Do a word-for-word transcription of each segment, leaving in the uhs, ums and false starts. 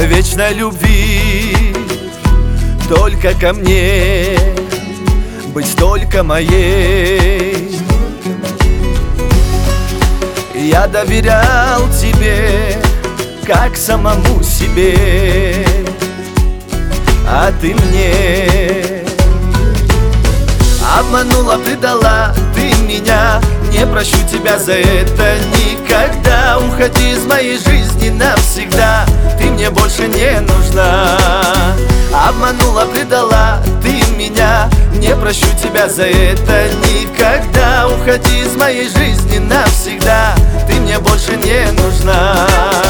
вечной любви только ко мне, быть только моей. Я доверял тебе, как самому себе, а ты мне обманула, предала ты меня. Не прощу тебя за это никогда. Уходи из моей жизни навсегда, ты мне больше не нужна. Обманула, предала ты меня. Не прощу тебя за это никогда. Уходи из моей жизни навсегда, ты мне больше не нужна.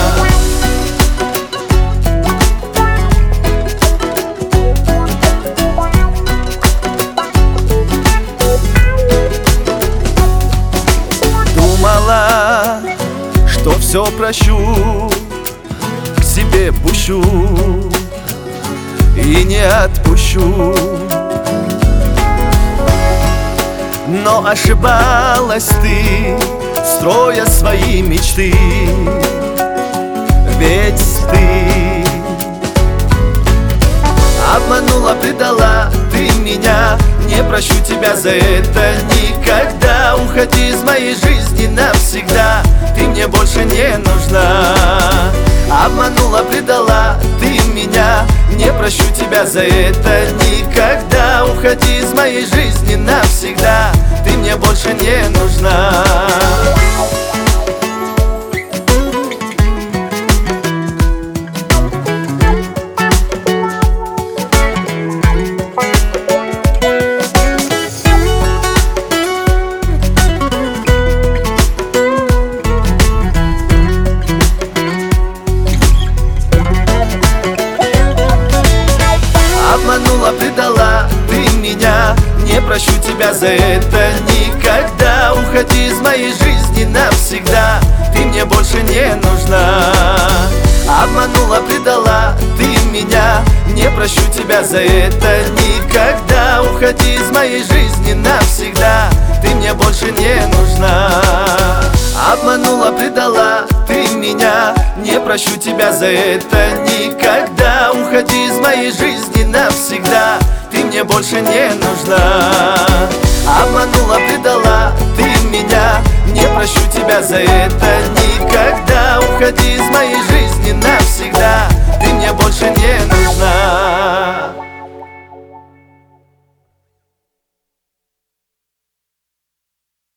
Думала, что все прощу, к себе пущу и не отпущу. Но ошибалась ты, строя свои мечты. Ведь ты обманула, предала ты меня. Не прощу тебя за это никогда. Уходи из моей жизни навсегда, ты мне больше не нужна. Обманула, предала ты меня. Не прощу тебя за это никогда. Уходи из моей жизни навсегда, ты мне больше не нужна. Обманула, предала ты меня. Не прощу тебя за это никогда. Уходи из моей жизни навсегда, ты мне больше не нужна. Обманула, предала ты меня. Не прощу тебя за это никогда. Уходи из моей жизни навсегда, ты мне больше не нужна. Обманула, предала ты меня. Не прощу тебя за это никогда. Уходи из моей жизни навсегда, ты мне больше не нужна. Обманула, предала ты меня. Не прощу тебя за это никогда. Уходи из моей жизни навсегда, ты мне больше не нужна.